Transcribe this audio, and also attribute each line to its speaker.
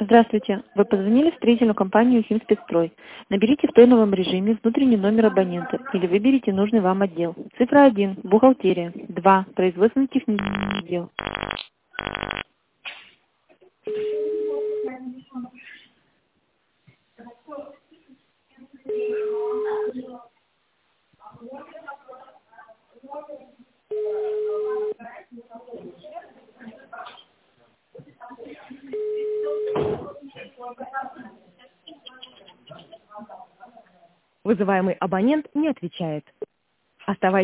Speaker 1: Здравствуйте. Вы позвонили в строительную компанию «Химспецстрой». Наберите в тоновом режиме внутренний номер абонента или выберите нужный вам отдел. Цифра 1– бухгалтерия. 2– производственно-технический отдел.
Speaker 2: Вызываемый абонент не отвечает. Оставайтесь